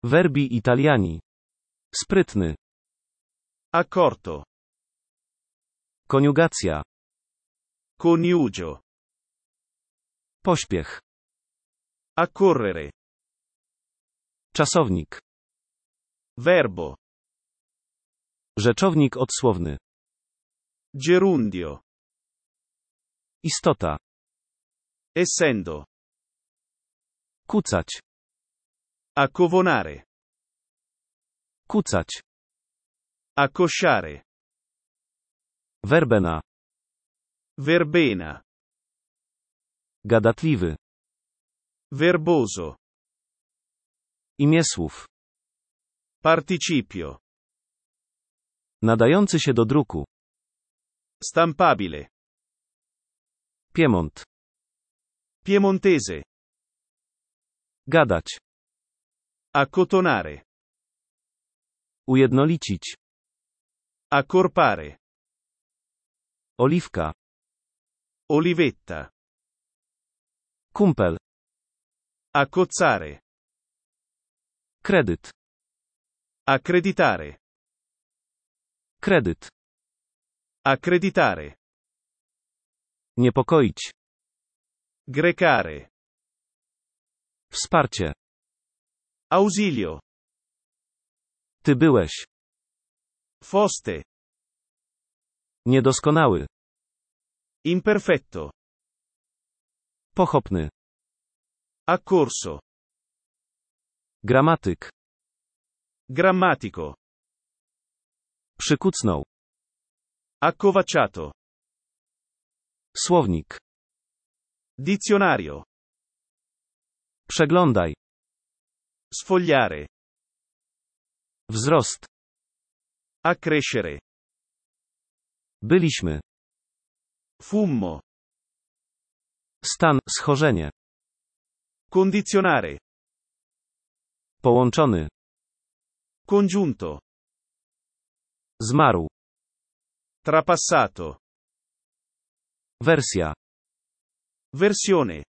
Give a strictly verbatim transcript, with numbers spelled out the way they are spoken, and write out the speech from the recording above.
Verbi italiani. Sprytny. Accorto. Koniugacja. Coniugio. Pośpiech. Accorrere. Czasownik. Verbo. Rzeczownik odsłowny. Gerundio. Istota. Essendo. Kucać. Accovonare. Kucać. Accosciare. Werbena. Verbena. Gadatliwy. Verboso. Imię słów. Participio. Nadający się do druku. Stampabile. Piemont. Piemontese. Gadać. Accotonare. Ujednolicić. Accorpare. Oliwka. Olivetta. Kumpel. Accozzare. Kredyt. Accreditare. Kredyt. Accreditare. Niepokoić. Grecare. Wsparcie. Ausilio. Ty byłeś. Foste. Niedoskonały. Imperfetto. Pochopny. Accorso. Gramatyk. Grammatico. Przykucnął. Accovacciato. Słownik. Dizionario. Przeglądaj. Sfogliare. Wzrost. Accrescere. Byliśmy. Fummo. Stan, schorzenie. Condizionare. Połączony. Congiunto. Zmarł. Trapassato. Wersja. Versione.